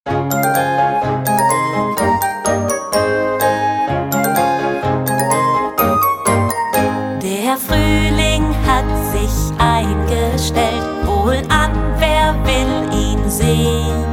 Der Frühling hat sich eingestellt, wohlan, wer will ihn sehen?